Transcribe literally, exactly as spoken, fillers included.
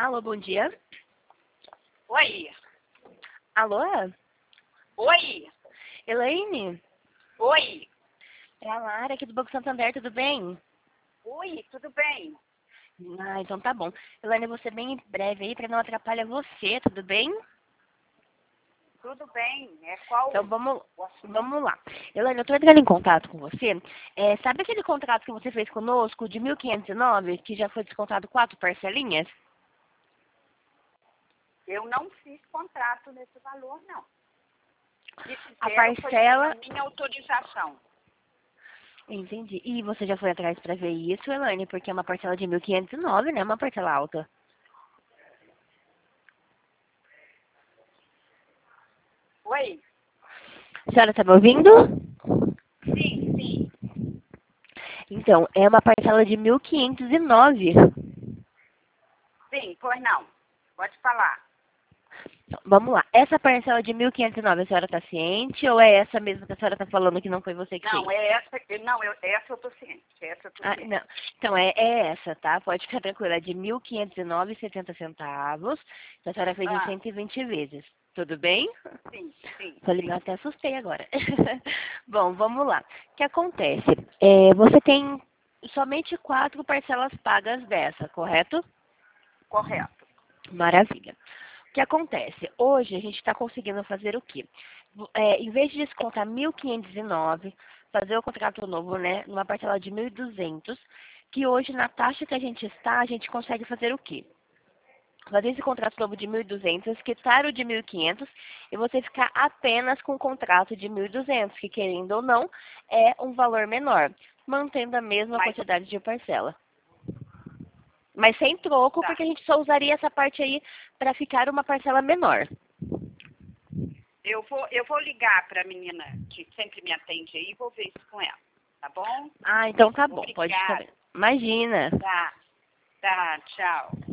Alô, bom dia. Oi. Alô? Oi. Elaine? Oi. É a Lara aqui do Banco Santander, tudo bem? Oi, tudo bem? Ah, então tá bom. Elaine, eu vou ser bem breve aí pra não atrapalhar você, tudo bem? Tudo bem. É qual Então vamos, o assunto? vamos lá. Elaine, eu tô entrando em contato com você. É, sabe aquele contrato que você fez conosco de mil quinhentos e nove, que já foi descontado quatro parcelinhas? Eu não fiz contrato nesse valor, não. Se A fizeram, foi sem parcela... a minha autorização. Entendi. E você já foi atrás pra ver isso, Elaine? Porque é uma parcela de mil quinhentos e nove, né? Uma parcela alta. Oi? A senhora tá me ouvindo? Sim, sim. Então, é uma parcela de mil quinhentos e nove. Sim, pois não. Pode falar. Então, vamos lá. Essa parcela de mil quinhentos e nove, a senhora está ciente ou é essa mesmo que a senhora está falando que não foi você que fez? Não, é essa. Não, eu, essa eu tô ciente. Essa eu tô Ah, ciente. não. Então, é, é essa, tá? Pode ficar tranquila. É de mil quinhentos e nove e setenta centavos. Então, a senhora fez em Ah, cento e vinte vezes. Tudo bem? sim, sim, Falei, eu sim. até assustei agora. Bom, vamos lá. O que acontece? É, você tem somente quatro parcelas pagas dessa, correto? Correto. Maravilha. O que acontece? Hoje a gente está conseguindo fazer o quê? É, em vez de descontar mil quinhentos e nove, fazer o contrato novo, né, numa parcela de mil e duzentos, que hoje na taxa que a gente está, a gente consegue fazer o quê? Fazer esse contrato novo de mil e duzentos, quitar o de mil e quinhentos e você ficar apenas com o contrato de mil e duzentos, que querendo ou não, é um valor menor, mantendo a mesma Mas quantidade de parcela. Mas sem troco, tá. porque a gente só usaria essa parte aí para ficar uma parcela menor. Eu vou, eu vou ligar para a menina que sempre me atende aí e vou ver isso com ela. Tá bom? Ah, então tá bom, pode ficar Obrigada. bem. Imagina. Tá. Tá, tchau.